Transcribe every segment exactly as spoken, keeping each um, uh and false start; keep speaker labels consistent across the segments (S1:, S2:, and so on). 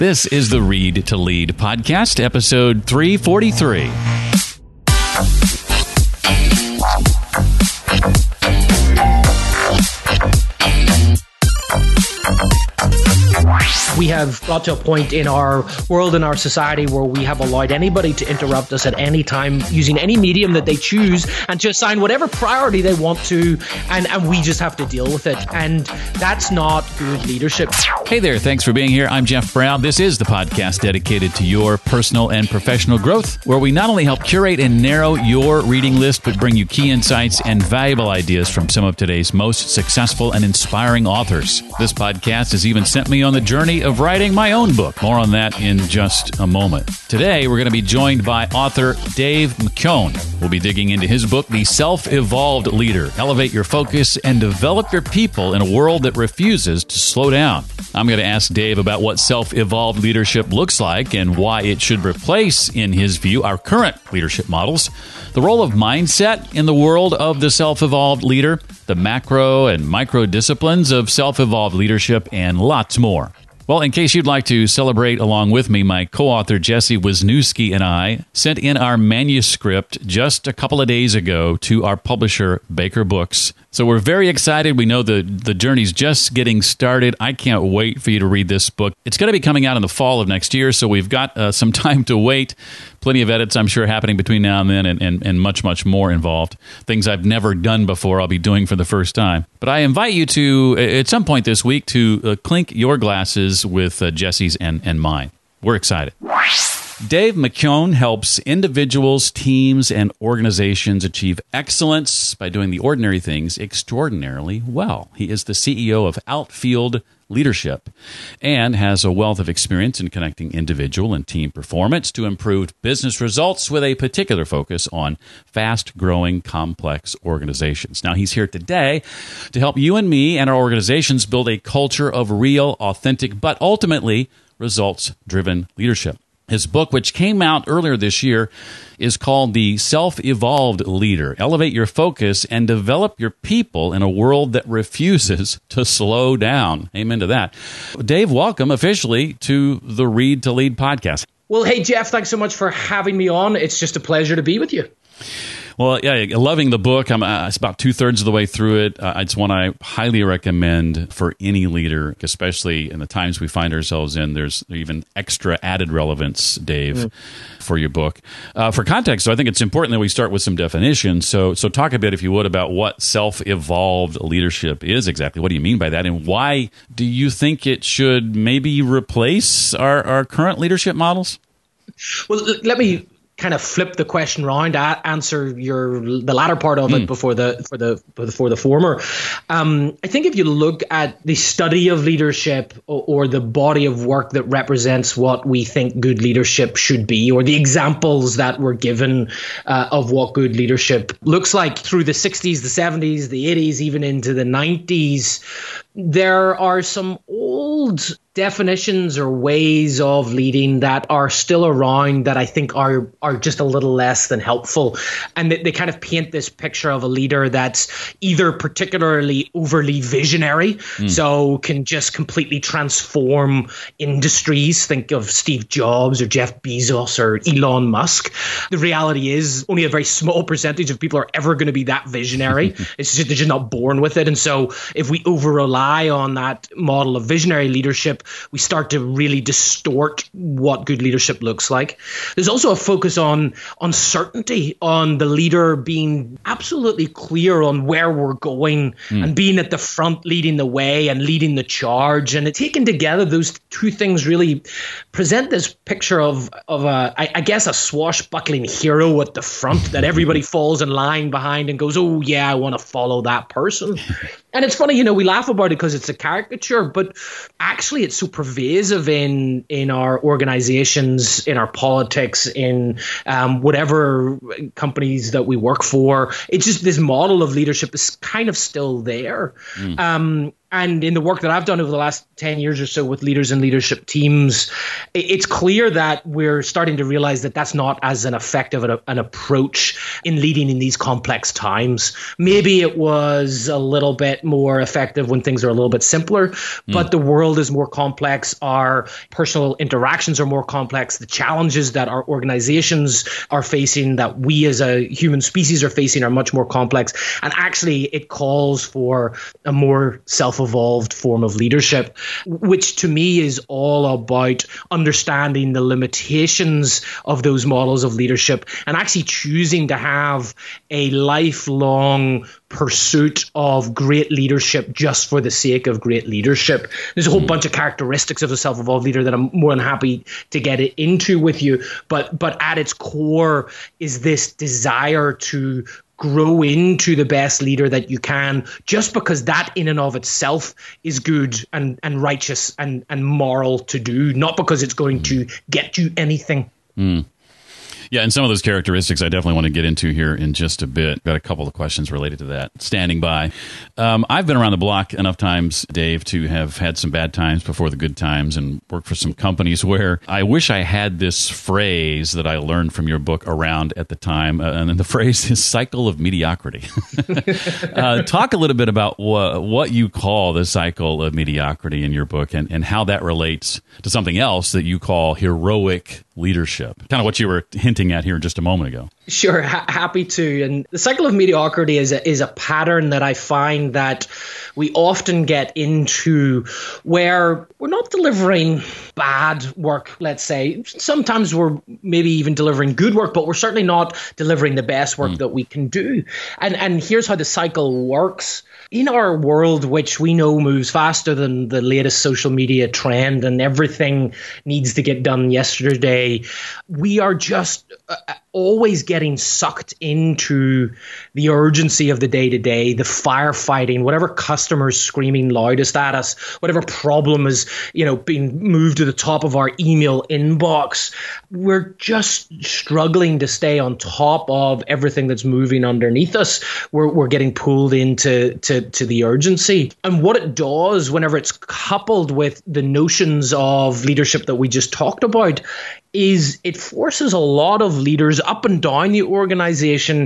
S1: This is the Read to Lead podcast, episode three forty-three.
S2: We have got to a point in our world and our society where we have allowed anybody to interrupt us at any time using any medium that they choose and to assign whatever priority they want to, and, and we just have to deal with it. And that's not good leadership.
S1: Hey there, thanks for being here. I'm Jeff Brown. This is the podcast dedicated to your personal and professional growth, where we not only help curate and narrow your reading list, but bring you key insights and valuable ideas from some of today's most successful and inspiring authors. This podcast has even sent me on the journey of writing my own book. More on that in just a moment. Today, we're going to be joined by author Dave McKeown. We'll be digging into his book, The Self-Evolved Leader. Elevate your focus and develop your people in a world that refuses to slow down. I'm going to ask Dave about what self-evolved leadership looks like and why it should replace, in his view, our current leadership models, the role of mindset in the world of the self-evolved leader, the macro and micro disciplines of self-evolved leadership, and lots more. Well, in case you'd like to celebrate along with me, my co-author Jesse Wisniewski and I sent in our manuscript just a couple of days ago to our publisher, Baker Books. So we're very excited. We know the, the journey's just getting started. I can't wait for you to read this book. It's going to be coming out in the fall of next year, so we've got uh, some time to wait. Plenty of edits, I'm sure, happening between now and then, and, and, and much, much more involved. Things I've never done before, I'll be doing for the first time. But I invite you to, at some point this week, to uh, clink your glasses with uh, Jesse's and, and mine. We're excited. Dave McKeown helps individuals, teams, and organizations achieve excellence by doing the ordinary things extraordinarily well. He is the C E O of Outfield Leadership and has a wealth of experience in connecting individual and team performance to improved business results with a particular focus on fast-growing, complex organizations. Now, he's here today to help you and me and our organizations build a culture of real, authentic, but ultimately results-driven leadership. His book, which came out earlier this year, is called The Self-Evolved Leader. Elevate your focus and develop your people in a world that refuses to slow down. Amen to that. Dave, welcome officially to the Read to Lead podcast.
S2: Well, hey, Jeff, thanks so much for having me on. It's just a pleasure to be with you.
S1: Well, yeah, loving the book. I'm uh, it's about two thirds of the way through it. Uh, it's one I highly recommend for any leader, especially in the times we find ourselves in. There's even extra added relevance, Dave, mm. for your book. Uh, for context, so I think it's important that we start with some definitions. So, so talk a bit, if you would, about what self-evolved leadership is exactly. What do you mean by that, and why do you think it should maybe replace our, our current leadership models?
S2: Well, let me kind of flip the question around, answer your the latter part of it mm. before the for the before the former. Um, I think if you look at the study of leadership or, or the body of work that represents what we think good leadership should be, or the examples that were given uh, of what good leadership looks like through the sixties, the seventies, the eighties, even into the nineties, there are some old definitions or ways of leading that are still around that I think are are just a little less than helpful. And they, they kind of paint this picture of a leader that's either particularly overly visionary, mm. so can just completely transform industries. Think of Steve Jobs or Jeff Bezos or Elon Musk. The reality is only a very small percentage of people are ever going to be that visionary. It's just, they're just not born with it. And so if we over rely on that model of visionary leadership, we start to really distort what good leadership looks like. There's also a focus on uncertainty, on the leader being absolutely clear on where we're going mm. and being at the front, leading the way and leading the charge. And taken together, those two things really present this picture of, of a, I, I guess, a swashbuckling hero at the front that everybody falls in line behind and goes, oh, yeah, I want to follow that person. And it's funny, you know, we laugh about it because it's a caricature, but actually it's so pervasive in in our organizations, in our politics, in um, whatever companies that we work for. It's just this model of leadership is kind of still there. Mm. Um, And in the work that I've done over the last ten years or so with leaders and leadership teams, it's clear that we're starting to realize that that's not as an effective an approach in leading in these complex times. Maybe it was a little bit more effective when things are a little bit simpler, mm. but the world is more complex. Our personal interactions are more complex. The challenges that our organizations are facing, that we as a human species are facing, are much more complex. And actually, it calls for a more self-evolved form of leadership, which to me is all about understanding the limitations of those models of leadership and actually choosing to have a lifelong pursuit of great leadership just for the sake of great leadership. There's a whole mm. bunch of characteristics of a self-evolved leader that I'm more than happy to get it into with you. But but at its core is this desire to grow into the best leader that you can, just because that in and of itself is good and, and righteous and, and moral to do, not because it's going to get you anything.
S1: Mm. Yeah, and some of those characteristics I definitely want to get into here in just a bit. Got a couple of questions related to that. Standing by. Um, I've been around the block enough times, Dave, to have had some bad times before the good times and worked for some companies where I wish I had this phrase that I learned from your book around at the time. Uh, and the phrase is cycle of mediocrity. uh, talk a little bit about wha- what you call the cycle of mediocrity in your book and, and how that relates to something else that you call heroic leadership. Kind of what you were hinting at here just a moment ago.
S2: Sure, ha- happy to. And the cycle of mediocrity is a, is a pattern that I find that we often get into where we're not delivering bad work, let's say. Sometimes we're maybe even delivering good work, but we're certainly not delivering the best work mm. that we can do. And and here's how the cycle works. In our world, which we know moves faster than the latest social media trend and everything needs to get done yesterday, we are just uh, always getting sucked into the urgency of the day-to-day, the firefighting, whatever customer's screaming loudest at us, whatever problem is, you know, being moved to the top of our email inbox. We're just struggling to stay on top of everything that's moving underneath us. We're we're getting pulled into to, to the urgency. And what it does whenever it's coupled with the notions of leadership that we just talked about is it forces a lot of leaders up and down the organization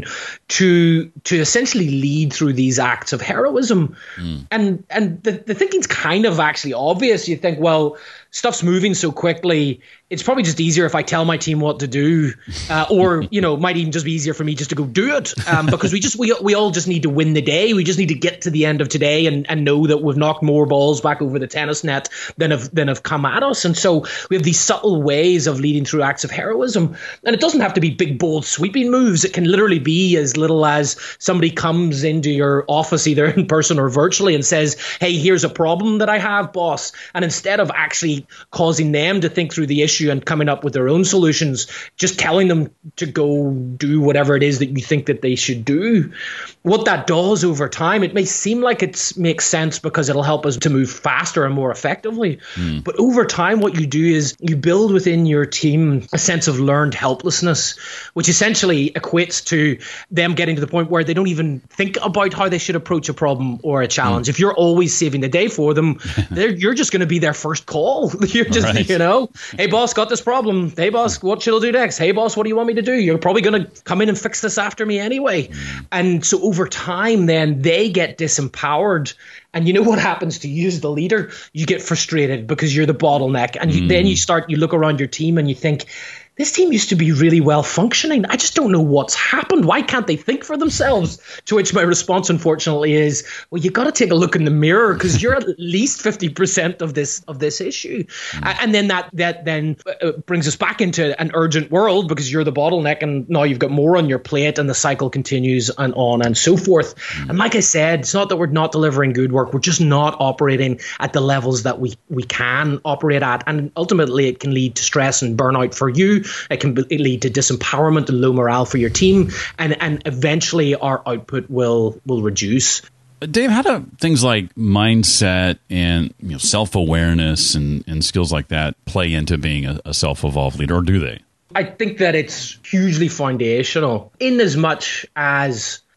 S2: to to essentially lead through these acts of heroism. Mm. And and the, the thinking's kind of actually obvious. You think, well, stuff's moving so quickly, it's probably just easier if I tell my team what to do, uh, or, you know, it might even just be easier for me just to go do it, um, because we just we we all just need to win the day. We just need to get to the end of today and, and know that we've knocked more balls back over the tennis net than have than have come at us. And so we have these subtle ways of leading through acts of heroism, and it doesn't have to be big, bold, sweeping moves. It can literally be as little as somebody comes into your office, either in person or virtually, and says, "Hey, here's a problem that I have, boss," and instead of actually causing them to think through the issue and coming up with their own solutions, just telling them to go do whatever it is that you think that they should do. What that does over time, it may seem like it makes sense because it'll help us to move faster and more effectively. Mm. But over time, what you do is you build within your team a sense of learned helplessness, which essentially equates to them getting to the point where they don't even think about how they should approach a problem or a challenge. Mm. If you're always saving the day for them, you're just going to be their first call. You're just, right. you know, hey, boss, got this problem. Hey, boss, what should I do next? Hey, boss, what do you want me to do? You're probably going to come in and fix this after me anyway. Mm. And so over time, then they get disempowered. And you know what happens to you as the leader? You get frustrated because you're the bottleneck. And you, mm. then you start, you look around your team and you think, this team used to be really well functioning. I just don't know what's happened. Why can't they think for themselves? To which my response, unfortunately, is, well, you got to take a look in the mirror because you're at least fifty percent of this of this issue. Mm. And then that that then uh, brings us back into an urgent world because you're the bottleneck and now you've got more on your plate and the cycle continues and on and so forth. Mm. And like I said, it's not that we're not delivering good work. We're just not operating at the levels that we, we can operate at. And ultimately, it can lead to stress and burnout for you. It can lead to disempowerment and low morale for your team, and and eventually our output will will reduce.
S1: Dave, how do things like mindset and you know, self-awareness and, and skills like that play into being a, a self-evolved leader, or do they?
S2: I think that it's hugely foundational in as much as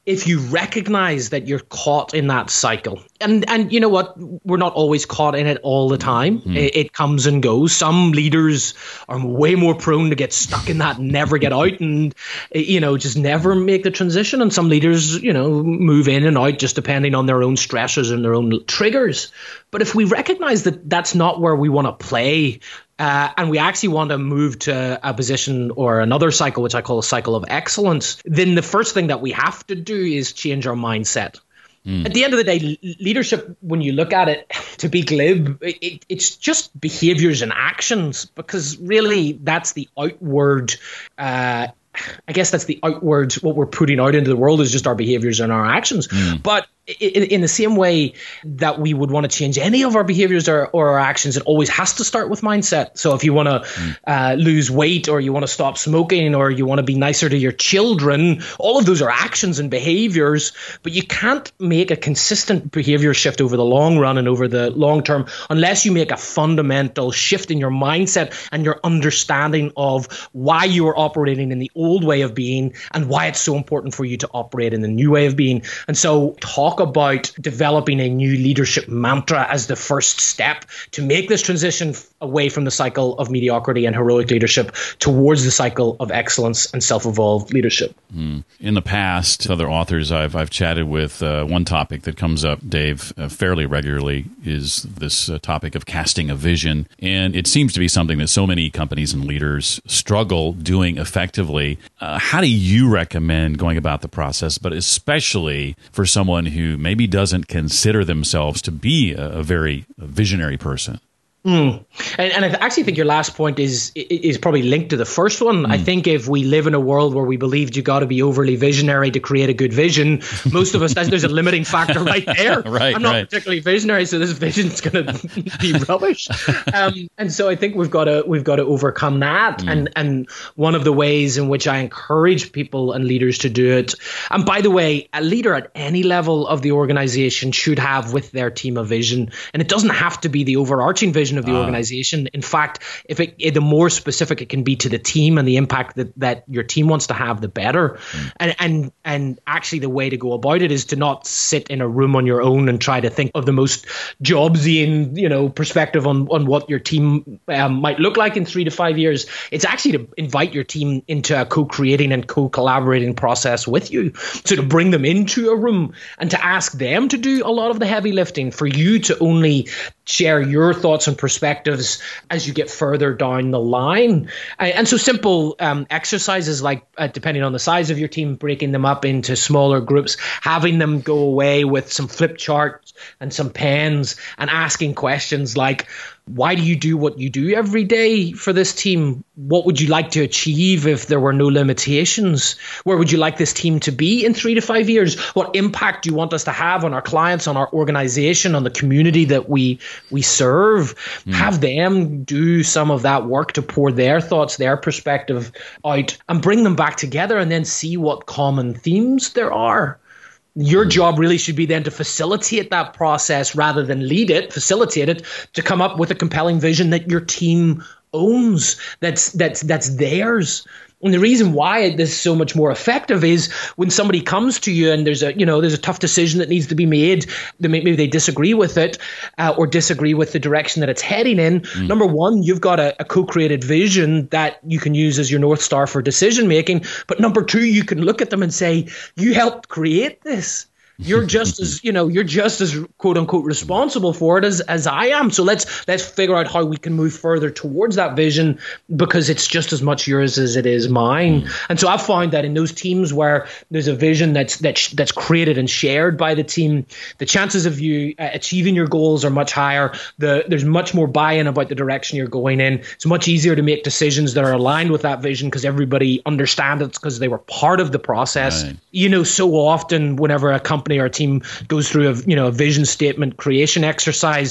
S2: if you recognize that you're caught in that cycle, and and you know what, we're not always caught in it all the time. Mm. It, it comes and goes. Some leaders are way more prone to get stuck in that and never get out, and you know, just never make the transition. And some leaders, you know, move in and out just depending on their own stressors and their own triggers. But if we recognize that that's not where we want to play, Uh, and we actually want to move to a position or another cycle, which I call a cycle of excellence, then the first thing that we have to do is change our mindset. Mm. At the end of the day, leadership, when you look at it, to be glib, it, it's just behaviors and actions, because really that's the outward uh I guess that's the outward, what we're putting out into the world is just our behaviors and our actions. Mm. But in, in the same way that we would want to change any of our behaviors or, or our actions, it always has to start with mindset. So if you want to mm. uh, lose weight, or you want to stop smoking, or you want to be nicer to your children, all of those are actions and behaviors, but you can't make a consistent behavior shift over the long run and over the long term unless you make a fundamental shift in your mindset and your understanding of why you are operating in the old way of being and why it's so important for you to operate in the new way of being. And so talk about developing a new leadership mantra as the first step to make this transition away from the cycle of mediocrity and heroic leadership towards the cycle of excellence and self-evolved leadership.
S1: Mm. In the past, other authors I've I've chatted with, uh, one topic that comes up, Dave, uh, fairly regularly is this uh, topic of casting a vision. And it seems to be something that so many companies and leaders struggle doing effectively. Uh, how do you recommend going about the process, but especially for someone who maybe doesn't consider themselves to be a, a very visionary person?
S2: Mm. And, and I actually think your last point is is probably linked to the first one. Mm. I think if we live in a world where we believed you got to be overly visionary to create a good vision, most of us, there's a limiting factor right there.
S1: right,
S2: I'm not
S1: right.
S2: particularly visionary, so this vision's going to be rubbish. Um, and so I think we've got to we've got to overcome that. Mm. And and one of the ways in which I encourage people and leaders to do it. And by the way, a leader at any level of the organization should have with their team a vision, and it doesn't have to be the overarching vision of the uh. organization. In fact, if it, it the more specific it can be to the team and the impact that, that your team wants to have, the better. Mm. And and and actually the way to go about it is to not sit in a room on your own and try to think of the most Jobsian, you know, perspective on, on what your team um, might look like in three to five years. It's actually to invite your team into a co-creating and co-collaborating process with you. So to bring them into a room and to ask them to do a lot of the heavy lifting, for you to only share your thoughts and perspectives as you get further down the line. And so simple um, exercises like, uh, depending on the size of your team, breaking them up into smaller groups, having them go away with some flip charts and some pens and asking questions like, why do you do what you do every day for this team? What would you like to achieve if there were no limitations? Where would you like this team to be in three to five years? What impact do you want us to have on our clients, on our organization, on the community that we we serve? Mm. Have them do some of that work to pour their thoughts, their perspective out, and bring them back together, and then see what common themes there are. Your job really should be then to facilitate that process rather than lead it, facilitate it, to come up with a compelling vision that your team owns, that's that's that's theirs. And the reason why this is so much more effective is when somebody comes to you and there's a, you know, there's a tough decision that needs to be made, maybe they disagree with it uh, or disagree with the direction that it's heading in. Mm. Number one, you've got a, a co-created vision that you can use as your North Star for decision making. But number two, you can look at them and say, you helped create this. You're just as, you know, you're just as quote unquote responsible for it as, as I am. So let's let's figure out how we can move further towards that vision, because it's just as much yours as it is mine. Mm. And so I've found that in those teams where there's a vision that's that's that's created and shared by the team, the chances of you uh, achieving your goals are much higher. The there's much more buy-in about the direction you're going in. It's much easier to make decisions that are aligned with that vision because everybody understands it because they were part of the process. Right. You know, so often whenever a company or a team goes through a, you know, a vision statement creation exercise,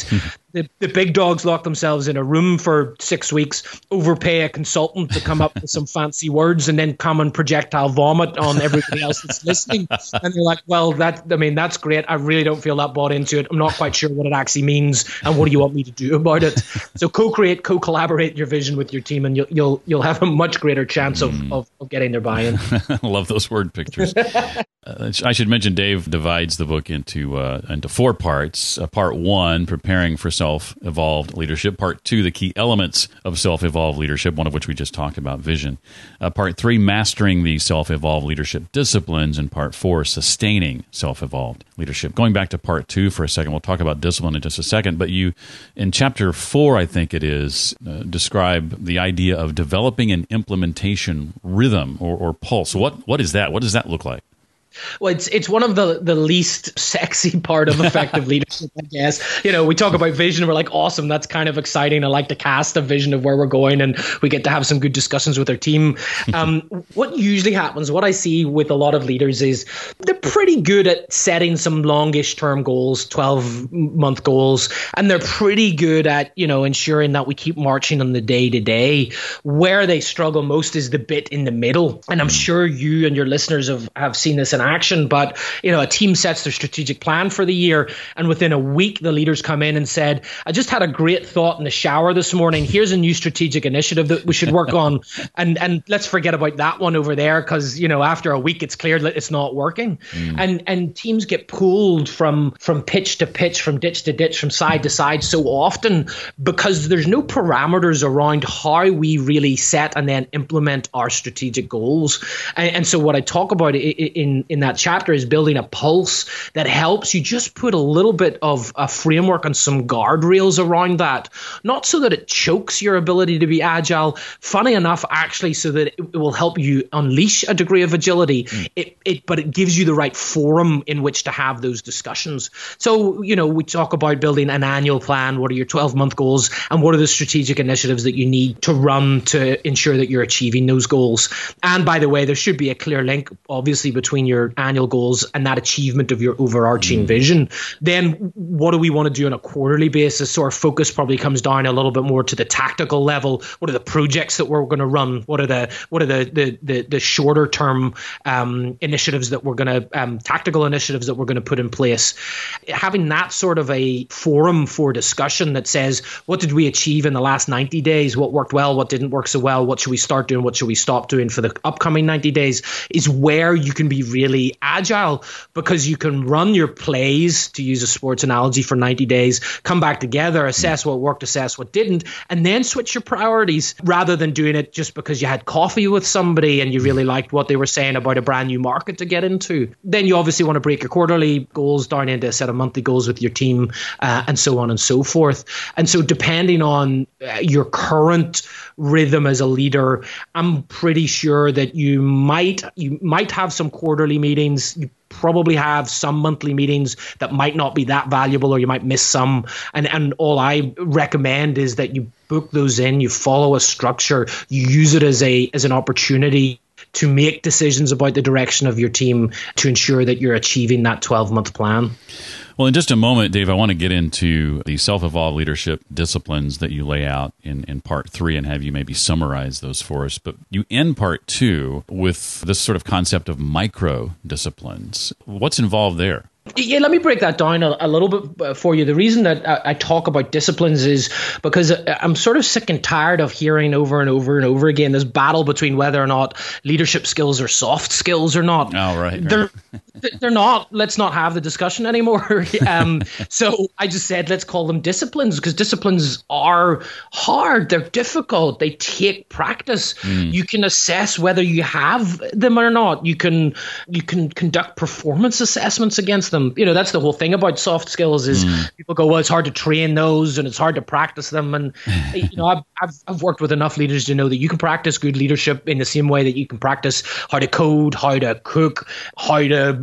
S2: the, the big dogs lock themselves in a room for six weeks, overpay a consultant to come up with some fancy words, and then come and projectile vomit on everybody else that's listening. And they're like, well, that I mean, that's great. I really don't feel that bought into it. I'm not quite sure what it actually means, and what do you want me to do about it? So co-create, co-collaborate your vision with your team, and you'll you'll you'll have a much greater chance of, mm. of, of getting their buy-in.
S1: I love those word pictures. uh, I should mention Dave divides the book into uh, into four parts. Uh, part one, preparing for self-evolved leadership. Part two, the key elements of self-evolved leadership, one of which we just talked about, vision. Uh, part three, mastering the self-evolved leadership disciplines. And part four, sustaining self-evolved leadership. Going back to part two for a second, we'll talk about discipline in just a second. But you, in chapter four, I think it is, uh, describe the idea of developing an implementation rhythm or, or pulse. What what is that? What does that look like?
S2: Well, it's it's one of the, the least sexy part of effective leadership, I guess. You know, we talk about vision, we're like, awesome, that's kind of exciting. I like to cast a vision of where we're going, and we get to have some good discussions with our team. Um, what usually happens, what I see with a lot of leaders is they're pretty good at setting some longish term goals, twelve-month goals, and they're pretty good at, you know, ensuring that we keep marching on the day-to-day. Where they struggle most is the bit in the middle. And I'm sure you and your listeners have, have seen this in action, but you know, a team sets their strategic plan for the year, and within a week the leaders come in and said, I just had a great thought in the shower this morning, here's a new strategic initiative that we should work on, and and let's forget about that one over there, because you know, after a week it's clear that it's not working. mm. and and teams get pulled from from pitch to pitch, from ditch to ditch, from side to side so often because there's no parameters around how we really set and then implement our strategic goals. And, and so what I talk about in in that chapter is building a pulse that helps you just put a little bit of a framework and some guardrails around that, not so that it chokes your ability to be agile, funny enough, actually, so that it will help you unleash a degree of agility, mm. it, it, but it gives you the right forum in which to have those discussions. So, you know, we talk about building an annual plan. What are your twelve-month goals, and what are the strategic initiatives that you need to run to ensure that you're achieving those goals? And by the way, there should be a clear link, obviously, between your annual goals and that achievement of your overarching mm. vision. Then what do we want to do on a quarterly basis? So our focus probably comes down a little bit more to the tactical level. What are the projects that we're going to run? What are the what are the the the, the shorter term um, initiatives that we're going to um, tactical initiatives that we're going to put in place? Having that sort of a forum for discussion that says, what did we achieve in the last ninety days? What worked well? What didn't work so well? What should we start doing? What should we stop doing for the upcoming ninety days? Is where you can be really agile, because you can run your plays, to use a sports analogy, for ninety days, come back together, assess what worked, assess what didn't, and then switch your priorities, rather than doing it just because you had coffee with somebody and you really liked what they were saying about a brand new market to get into. Then you obviously want to break your quarterly goals down into a set of monthly goals with your team, uh, and so on and so forth. And so depending on uh, your current rhythm as a leader, I'm pretty sure that you might you might have some quarterly meetings. You probably have some monthly meetings that might not be that valuable, or you might miss some. And and all I recommend is that you book those in, you follow a structure, you use it as a as an opportunity to make decisions about the direction of your team to ensure that you're achieving that twelve-month plan.
S1: Well, in just a moment, Dave, I want to get into the self-evolved leadership disciplines that you lay out in, in part three and have you maybe summarize those for us. But you end part two with this sort of concept of micro-disciplines. What's involved there?
S2: Yeah, let me break that down a, a little bit for you. The reason that I, I talk about disciplines is because I'm sort of sick and tired of hearing over and over and over again this battle between whether or not leadership skills are soft skills or not.
S1: Oh, right. right.
S2: They're they're not. Let's not have the discussion anymore. um, so I just said let's call them disciplines, because disciplines are hard. They're difficult. They take practice. Mm. You can assess whether you have them or not. You can you can conduct performance assessments against them. You know, that's the whole thing about soft skills is mm. people go, well, it's hard to train those and it's hard to practice them. And, you know, I've, I've, I've worked with enough leaders to know that you can practice good leadership in the same way that you can practice how to code, how to cook, how to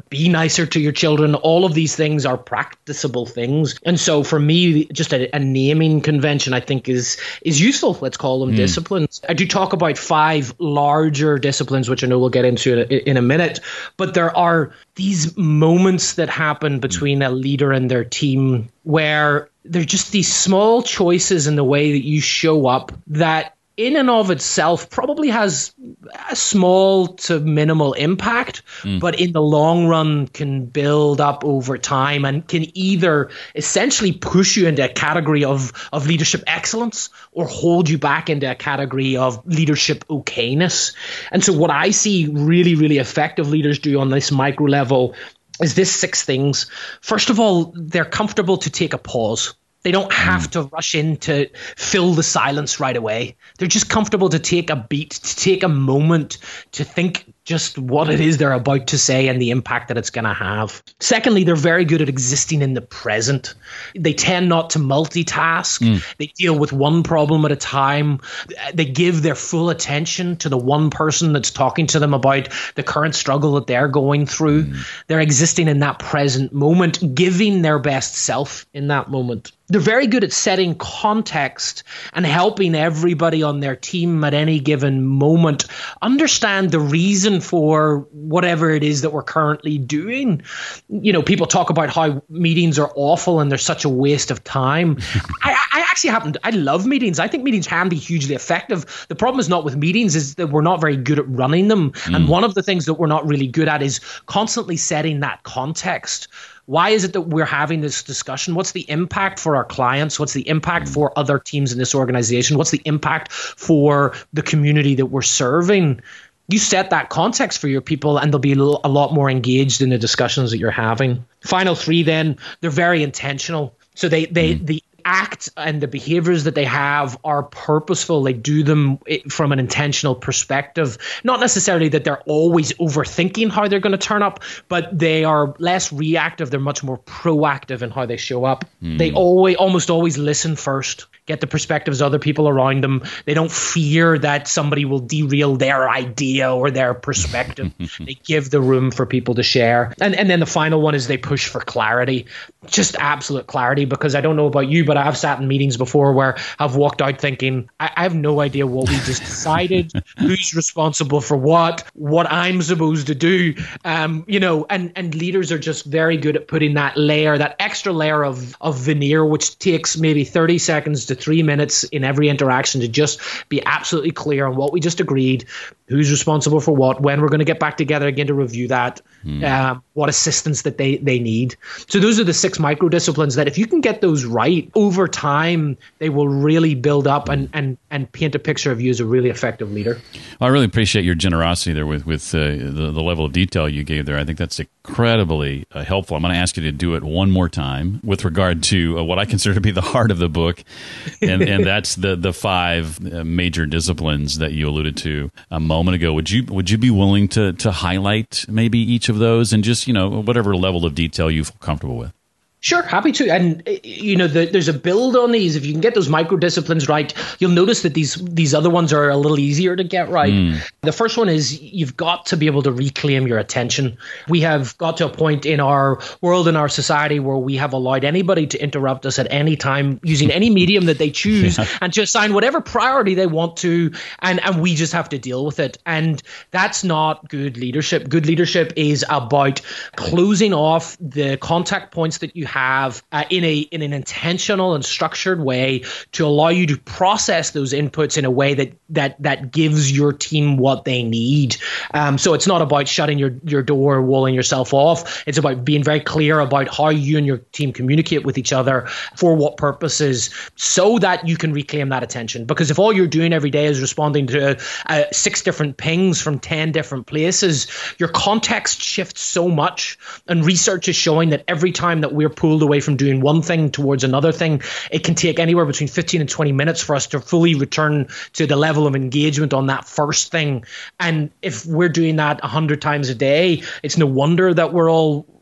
S2: be nicer to your children. All of these things are practicable things. And so for me, just a, a naming convention, I think is is useful. Let's call them mm. disciplines. I do talk about five larger disciplines, which I know we'll get into in a, in a minute. But there are these moments that happen between a leader and their team where they're just these small choices in the way that you show up that in and of itself probably has a small to minimal impact, mm. but in the long run can build up over time and can either essentially push you into a category of, of leadership excellence or hold you back into a category of leadership okayness. And so what I see really, really effective leaders do on this micro level is this six things. First of all, they're comfortable to take a pause. They don't have to rush in to fill the silence right away. They're just comfortable to take a beat, to take a moment, to think just what it is they're about to say and the impact that it's going to have. Secondly, they're very good at existing in the present. They tend not to multitask. Mm. They deal with one problem at a time. They give their full attention to the one person that's talking to them about the current struggle that they're going through. Mm. They're existing in that present moment, giving their best self in that moment. They're very good at setting context and helping everybody on their team at any given moment understand the reason for whatever it is that we're currently doing. You know, people talk about how meetings are awful and they're such a waste of time. I, I actually happen to, I love meetings. I think meetings can be hugely effective. The problem is not with meetings is that we're not very good at running them. Mm. And one of the things that we're not really good at is constantly setting that context. Why is it that we're having this discussion? What's the impact for our clients? What's the impact for other teams in this organization? What's the impact for the community that we're serving? You set that context for your people and they'll be a lot more engaged in the discussions that you're having. Final three, then, they're very intentional. So they, they, mm. the act and the behaviors that they have are purposeful. They do them from an intentional perspective. Not necessarily that they're always overthinking how they're going to turn up, but they are less reactive. They're much more proactive in how they show up. Mm. They always, almost always listen first, get the perspectives of other people around them. They don't fear that somebody will derail their idea or their perspective. They give the room for people to share. And, and then the final one is they push for clarity, just absolute clarity, because I don't know about you, but I've sat in meetings before where I've walked out thinking, I, I have no idea what we just decided, who's responsible for what, what I'm supposed to do. Um, you know, and, and leaders are just very good at putting that layer, that extra layer of, of veneer, which takes maybe thirty seconds to three minutes in every interaction to just be absolutely clear on what we just agreed, who's responsible for what, when we're going to get back together again to review that, mm. uh, what assistance that they, they need. So those are the six micro disciplines that if you can get those right, over time, they will really build up and, and, and paint a picture of you as a really effective leader.
S1: Well, I really appreciate your generosity there with, with uh, the, the level of detail you gave there. I think that's incredibly uh, helpful. I'm going to ask you to do it one more time with regard to uh, what I consider to be the heart of the book, and, and that's the, the five uh, major disciplines that you alluded to a moment ago. Would you would you be willing to to highlight maybe each of those and just, you know, whatever level of detail you feel comfortable with?
S2: Sure, happy to. And, you know, the, there's a build on these. If you can get those micro disciplines right, you'll notice that these these other ones are a little easier to get right. Mm. The first one is you've got to be able to reclaim your attention. We have got to a point in our world, in our society, where we have allowed anybody to interrupt us at any time using any medium that they choose yeah. and to assign whatever priority they want to. And, and we just have to deal with it. And that's not good leadership. Good leadership is about closing off the contact points that you have have uh, in a in an intentional and structured way to allow you to process those inputs in a way that that that gives your team what they need. Um, so it's not about shutting your your door, walling yourself off. It's about being very clear about how you and your team communicate with each other, for what purposes, so that you can reclaim that attention. Because if all you're doing every day is responding to uh, six different pings from ten different places, your context shifts so much. And research is showing that every time that we're pulled away from doing one thing towards another thing, it can take anywhere between fifteen and twenty minutes for us to fully return to the level of engagement on that first thing. And if we're doing that one hundred times a day, it's no wonder that we're all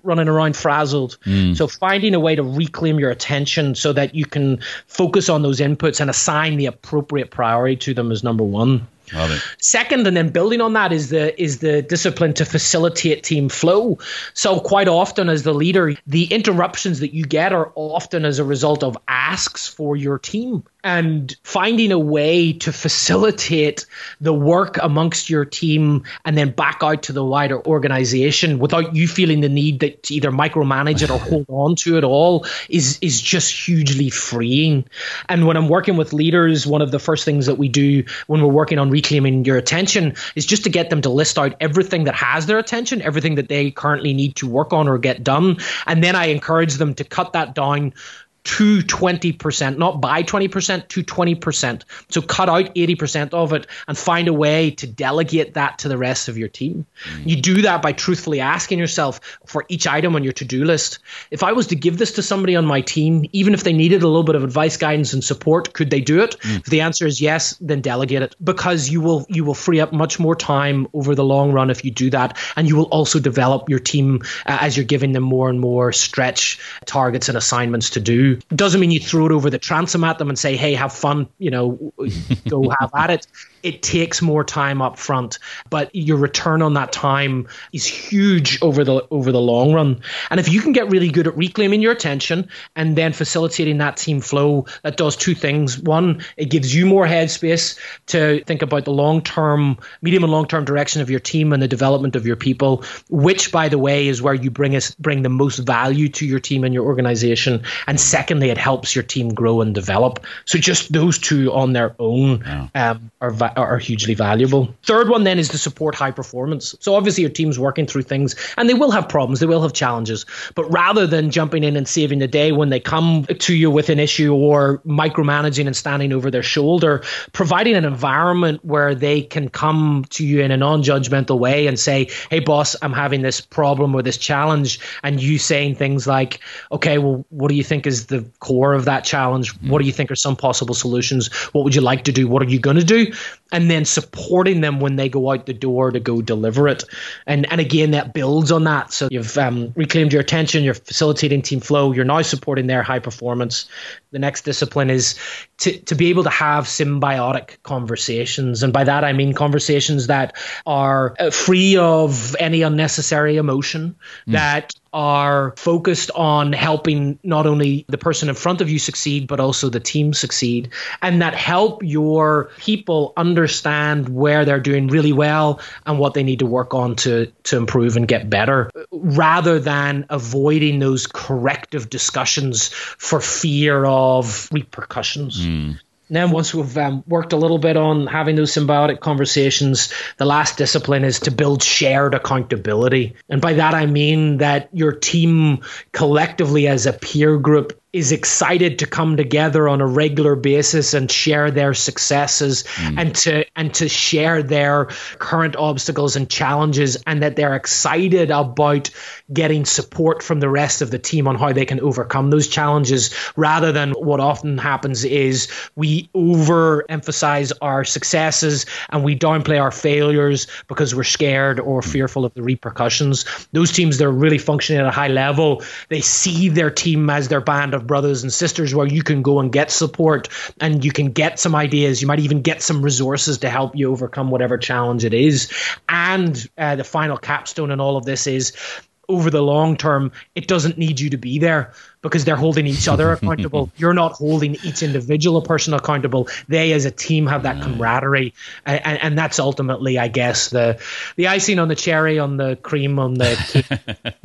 S2: running around frazzled. Mm. So finding a way to reclaim your attention so that you can focus on those inputs and assign the appropriate priority to them is number one.
S1: Love it.
S2: Second, and then building on that, is the is the discipline to facilitate team flow. So quite often as the leader, the interruptions that you get are often as a result of asks for your team. And finding a way to facilitate the work amongst your team and then back out to the wider organization without you feeling the need that to either micromanage it or hold on to it all is, is just hugely freeing. And when I'm working with leaders, one of the first things that we do when we're working on reclaiming your attention is just to get them to list out everything that has their attention, everything that they currently need to work on or get done. And then I encourage them to cut that down to twenty percent, not by twenty percent, to twenty percent. So cut out eighty percent of it and find a way to delegate that to the rest of your team. Mm. You do that by truthfully asking yourself for each item on your to-do list, if I was to give this to somebody on my team, even if they needed a little bit of advice, guidance, and support, could they do it? Mm. If the answer is yes, then delegate it, because you will you will free up much more time over the long run if you do that. And you will also develop your team uh, as you're giving them more and more stretch targets and assignments to do. It doesn't mean you throw it over the transom at them and say, hey, have fun, you know, go have at it. It takes more time up front, but your return on that time is huge over the over the long run. And if you can get really good at reclaiming your attention and then facilitating that team flow, that does two things. One, it gives you more headspace to think about the long-term, medium and long-term direction of your team and the development of your people, which, by the way, is where you bring us bring the most value to your team and your organization. And secondly, it helps your team grow and develop. So just those two on their own wow. um, are va- are hugely valuable. Third one then is to support high performance. So obviously your team's working through things and they will have problems, they will have challenges, but rather than jumping in and saving the day when they come to you with an issue or micromanaging and standing over their shoulder, providing an environment where they can come to you in a non-judgmental way and say, hey boss, I'm having this problem or this challenge, and you saying things like, okay, well, what do you think is the core of that challenge? What do you think are some possible solutions? What would you like to do? What are you going to do? And then supporting them when they go out the door to go deliver it. And and again, that builds on that. So you've um, reclaimed your attention, you're facilitating team flow, you're now supporting their high performance. The next discipline is to, to be able to have symbiotic conversations. And by that, I mean conversations that are free of any unnecessary emotion, mm. that are focused on helping not only the person in front of you succeed, but also the team succeed, and that help your people understand where they're doing really well and what they need to work on to, to improve and get better, rather than avoiding those corrective discussions for fear of repercussions. Mm. Then once we've um, worked a little bit on having those symbiotic conversations, the last discipline is to build shared accountability. And by that, I mean that your team collectively as a peer group is excited to come together on a regular basis and share their successes mm. and to and to share their current obstacles and challenges, and that they're excited about getting support from the rest of the team on how they can overcome those challenges, rather than what often happens is we overemphasize our successes and we downplay our failures because we're scared or fearful of the repercussions. Those teams that are really functioning at a high level, they see their team as their band of brothers and sisters where you can go and get support and you can get some ideas. You might even get some resources to help you overcome whatever challenge it is. And uh, the final capstone in all of this is, over the long term, it doesn't need you to be there because they're holding each other accountable. You're not holding each individual person accountable. They as a team have that camaraderie. And, and that's ultimately, I guess, the the icing on the cherry, on the cream, on the cake.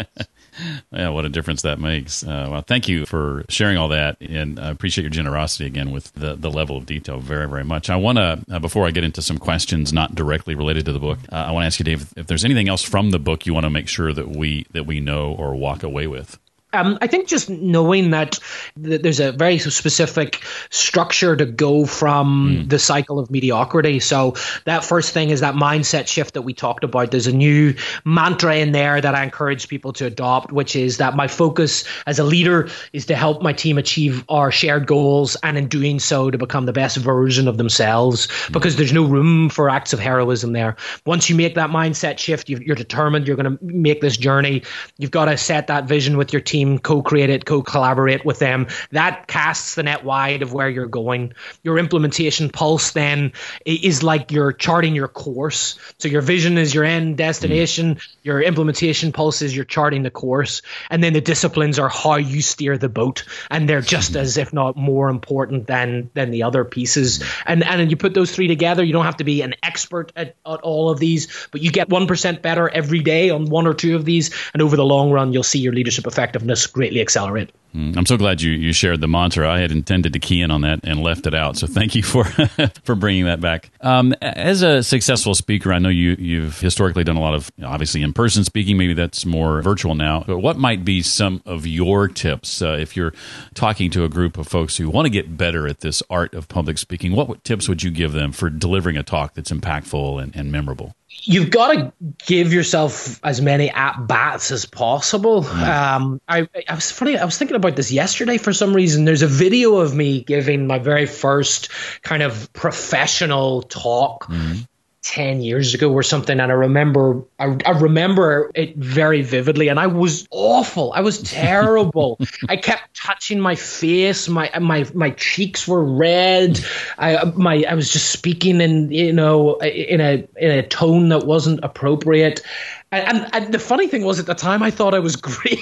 S1: Yeah, what a difference that makes. Uh, well, thank you for sharing all that, and I appreciate your generosity again with the, the level of detail very, very much. I want to, uh, before I get into some questions not directly related to the book, uh, I want to ask you, Dave, if there's anything else from the book you want to make sure that we that we know or walk away with.
S2: Um, I think just knowing that th- there's a very specific structure to go from mm. the cycle of mediocrity. So that first thing is that mindset shift that we talked about. There's a new mantra in there that I encourage people to adopt, which is that my focus as a leader is to help my team achieve our shared goals, and in doing so to become the best version of themselves, mm. because there's no room for acts of heroism there. Once you make that mindset shift, you're determined you're going to make this journey. You've got to set that vision with your team, co-create it, co-collaborate with them. That casts the net wide of where you're going. Your implementation pulse then is like you're charting your course. So your vision is your end destination. Mm. Your implementation pulse is you're charting the course. And then the disciplines are how you steer the boat. And they're just as, if not more important than than the other pieces. And and you put those three together, you don't have to be an expert at, at all of these, but you get one percent better every day on one or two of these. And over the long run, you'll see your leadership effectiveness greatly accelerate.
S1: I'm so glad you, you shared the mantra. I had intended to key in on that and left it out. So thank you for for bringing that back. Um, as a successful speaker, I know you, you've historically done a lot of, obviously, in-person speaking. Maybe that's more virtual now. But what might be some of your tips uh, if you're talking to a group of folks who want to get better at this art of public speaking? What tips would you give them for delivering a talk that's impactful and, and memorable?
S2: You've got to give yourself as many at-bats as possible. Mm. Um, I, I was funny. I was thinking about this yesterday for some reason. There's a video of me giving my very first kind of professional talk mm. ten years ago or something. And I remember, I, I remember it very vividly. And I was awful. I was terrible. I kept touching my face. My, my, my cheeks were red. I, my, I was just speaking in, you know, in a, in a tone that wasn't appropriate. And, and, and the funny thing was, at the time, I thought I was great.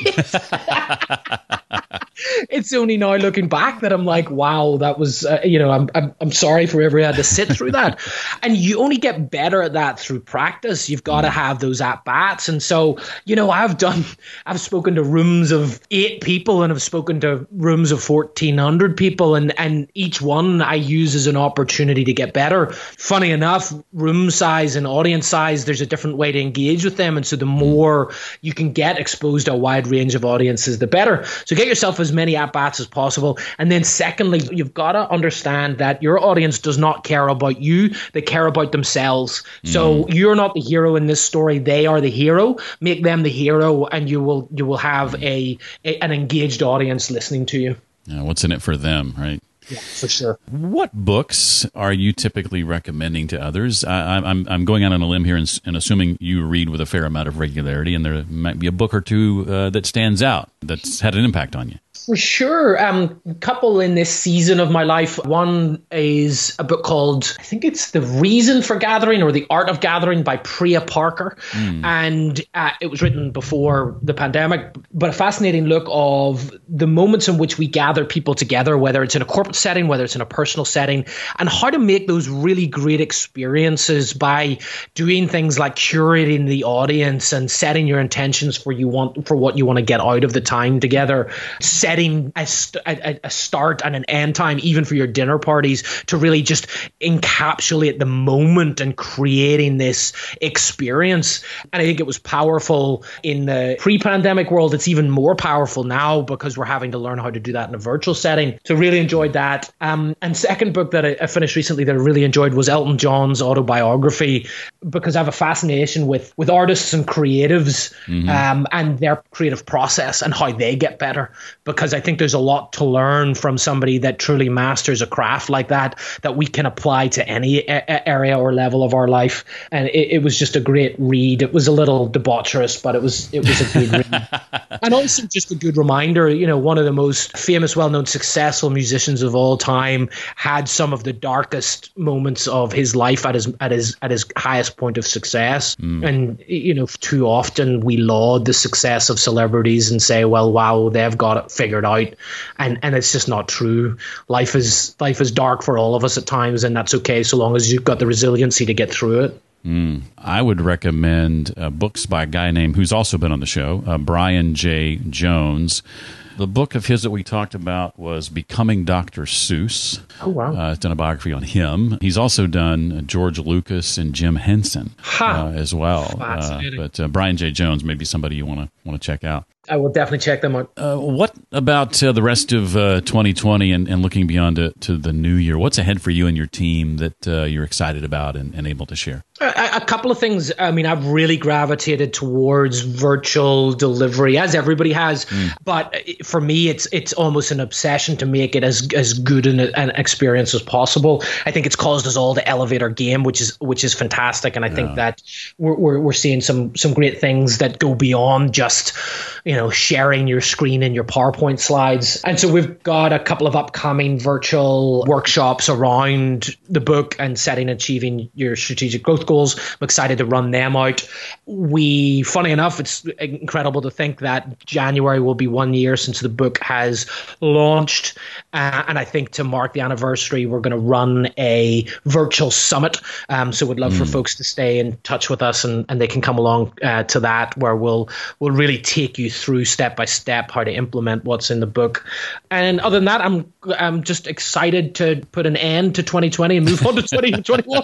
S2: It's only now looking back that I'm like, wow, that was, uh, you know, I'm, I'm I'm sorry for ever had to sit through that. And you only get better at that through practice. You've got to have those at bats. And so, you know, I've done, I've spoken to rooms of eight people and I've spoken to rooms of fourteen hundred people, and and each one I use as an opportunity to get better. Funny enough, room size and audience size, there's a different way to engage with them. And so the more you can get exposed to a wide range of audiences, the better. So get yourself as many at-bats as possible. And then secondly, you've got to understand that your audience does not care about you. They care about themselves. Mm. So you're not the hero in this story. They are the hero. Make them the hero, and you will you will have a, a an engaged audience listening to you.
S1: Yeah, what's in it for them, right?
S2: Yeah, for sure.
S1: What books are you typically recommending to others? I, I'm I'm going out on a limb here and, and assuming you read with a fair amount of regularity, and there might be a book or two uh, that stands out that's had an impact on you.
S2: For sure. Um, a couple in this season of my life. One is a book called, I think it's The Reason for Gathering, or The Art of Gathering, by Priya Parker. Mm. And uh, it was written before the pandemic, but a fascinating look of the moments in which we gather people together, whether it's in a corporate setting, whether it's in a personal setting, and how to make those really great experiences by doing things like curating the audience and setting your intentions for you want for what you want to get out of the time together. Setting a, st- a, a start and an end time, even for your dinner parties, to really just encapsulate the moment and creating this experience. And I think it was powerful in the pre-pandemic world. It's even more powerful now because we're having to learn how to do that in a virtual setting. So really enjoyed that. Um, and second book that I, I finished recently that I really enjoyed was Elton John's autobiography, because I have a fascination with, with artists and creatives mm-hmm. um, and their creative process and how they get better. Because I think there's a lot to learn from somebody that truly masters a craft like that, that we can apply to any a- area or level of our life. And it, it was just a great read. It was a little debaucherous, but it was it was a good read. And also just a good reminder, you know, one of the most famous, well-known, successful musicians of all time had some of the darkest moments of his life at his at his at his highest point of success. Mm. And, you know, too often we laud the success of celebrities and say, well, wow, they've got it figured out, and and it's just not true. Life is life is dark for all of us at times, and that's okay so long as you've got the resiliency to get through it.
S1: Mm. I would recommend uh, books by a guy named, who's also been on the show, uh, Brian J. Jones. The book of his that we talked about was Becoming Doctor Seuss.
S2: Oh, wow.
S1: Uh, it's done a biography on him. He's also done George Lucas and Jim Henson uh, as well.
S2: Fascinating.
S1: Uh, but uh, Brian J. Jones may be somebody you want to want to check out.
S2: I will definitely check them out.
S1: Uh, what about uh, the rest of uh, twenty twenty and, and looking beyond to, to the new year? What's ahead for you and your team that uh, you're excited about and, and able to share?
S2: A, a couple of things. I mean, I've really gravitated towards virtual delivery, as everybody has. Mm. But for me, it's it's almost an obsession to make it as as good an, an experience as possible. I think it's caused us all to elevate our game, which is which is fantastic. And I yeah. think that we're, we're we're seeing some some great things that go beyond just, you know, sharing your screen and your PowerPoint slides. And so we've got a couple of upcoming virtual workshops around the book and setting and achieving your strategic growth goals. I'm excited to run them out. We, funny enough, it's incredible to think that January will be one year since the book has launched. Uh, and I think to mark the anniversary, we're going to run a virtual summit. Um, so we'd love mm. for folks to stay in touch with us, and, and they can come along uh, to that, where we'll we'll really take you through step by step how to implement what's in the book. And other than that, I'm I'm just excited to put an end to twenty twenty and move on to twenty twenty-one.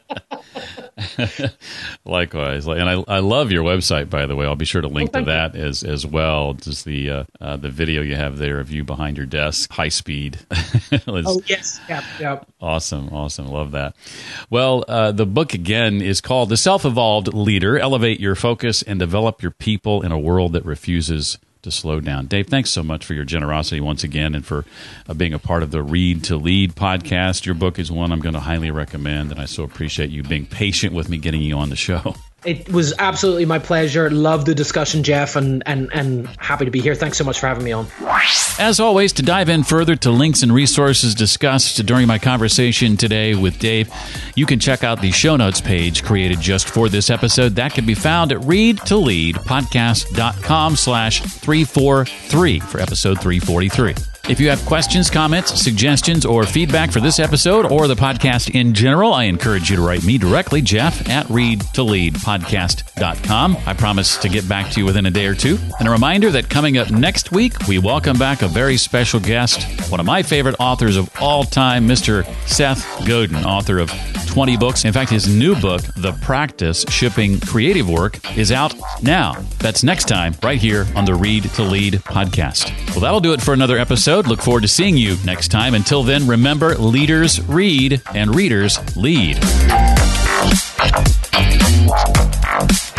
S1: Likewise, and I I love your website, by the way. I'll be sure to link oh, to that you. as as well. Just the uh, uh, the video you have there of you behind your desk, high speed.
S2: Oh yes, yeah, yeah.
S1: Awesome, awesome, love that. Well, uh, the book again is called The Self-Evolved Leader: Elevate Your Focus and Develop Your People in a World That Refuses to Slow Down. Dave, thanks so much for your generosity once again, and for uh, being a part of the Read to Lead podcast. Your book is one I'm going to highly recommend, and I so appreciate you being patient with me getting you on the show.
S2: It was absolutely my pleasure. Love the discussion, Jeff, and, and, and happy to be here. Thanks so much for having me on.
S1: As always, to dive in further to links and resources discussed during my conversation today with Dave, you can check out the show notes page created just for this episode. That can be found at read to lead podcast dot com slash three forty-three for episode three forty-three. If you have questions, comments, suggestions, or feedback for this episode or the podcast in general, I encourage you to write me directly, Jeff, at read to lead podcast dot com. I promise to get back to you within a day or two. And a reminder that coming up next week, we welcome back a very special guest, one of my favorite authors of all time, Mister Seth Godin, author of twenty books. In fact, his new book, The Practice: Shipping Creative Work, is out now. That's next time, right here on the Read to Lead podcast. Well, that'll do it for another episode. Look forward to seeing you next time. Until then, remember, leaders read and readers lead.